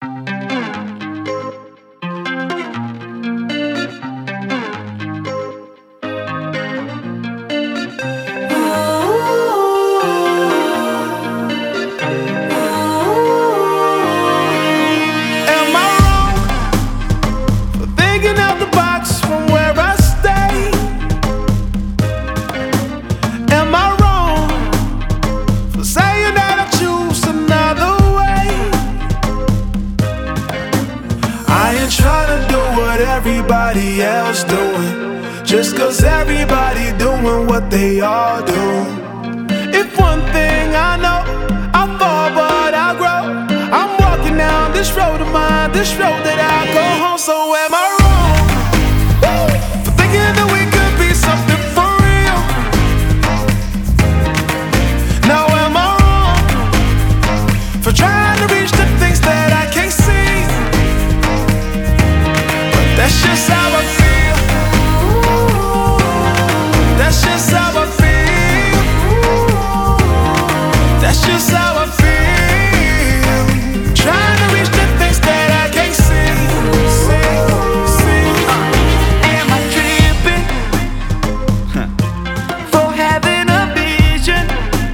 Everybody else doing, just cause everybody doing what they all do. If one thing I know, I fall but I grow. I'm walking down this road of mine, this road that I go home. So am I wrong for thinking that we could be something for real? Now am I wrong for trying to reach the things that I can't see? That's just how I feel. That's just how I feel. That's just how I feel. Trying to reach the things that I can't see. Am I tripping for having a vision?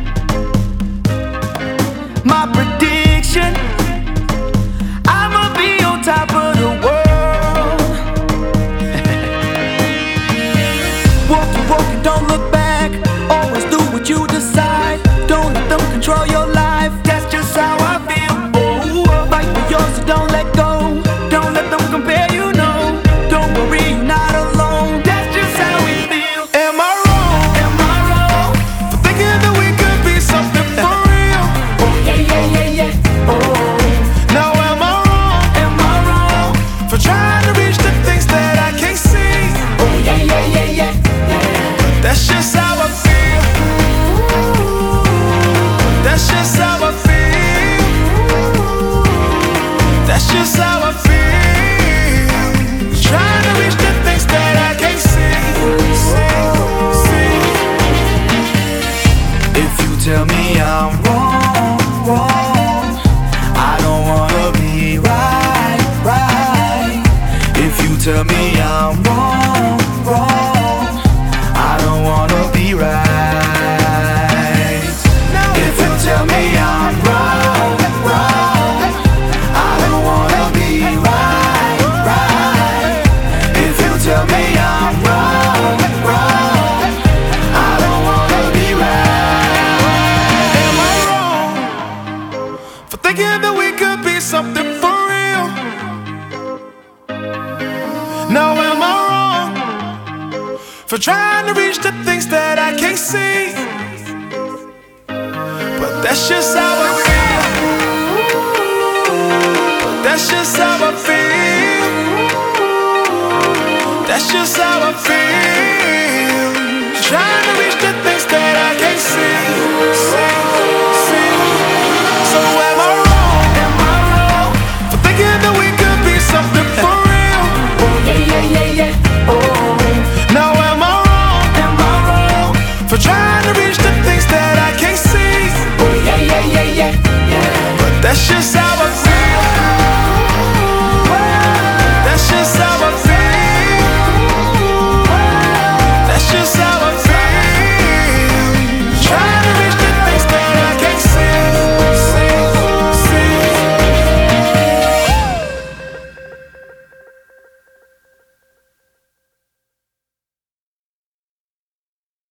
My prediction, I'ma be on top of the world. Walking, don't look back. Always do what you decide. Don't let them control your life. That's just how I feel. Oh, fight for yours, so don't let go. Don't let them compare you, no. Don't worry, you're not alone. That's just how we feel. Am I wrong? Am I wrong for thinking that we could be something for real? Oh, yeah. Oh, now am I wrong? am I wrong? For trying to reach the things that I can't see? Oh, yeah. That's just how I feel. That's just how I feel. That's just how I feel. Trying to reach the things that I can't see. If you tell me I'm wrong, I don't wanna be right. If you tell me I'm wrong, I don't wanna be right. If you tell me I'm wrong, I don't wanna be right. If you tell me I'm wrong, I don't wanna be right. Am I wrong for thinking that we could be something for real? Now am I wrong for trying to reach the things that I can't see? But that's just how I feel. But that's just how I feel. That's just how